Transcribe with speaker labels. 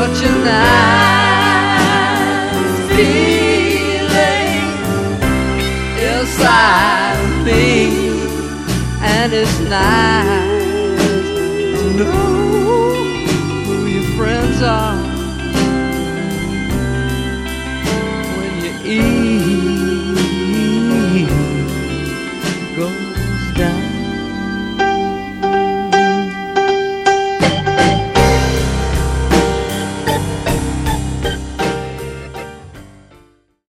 Speaker 1: such a nice feeling inside of me, and it's nice to know who your friends are when you eat. Go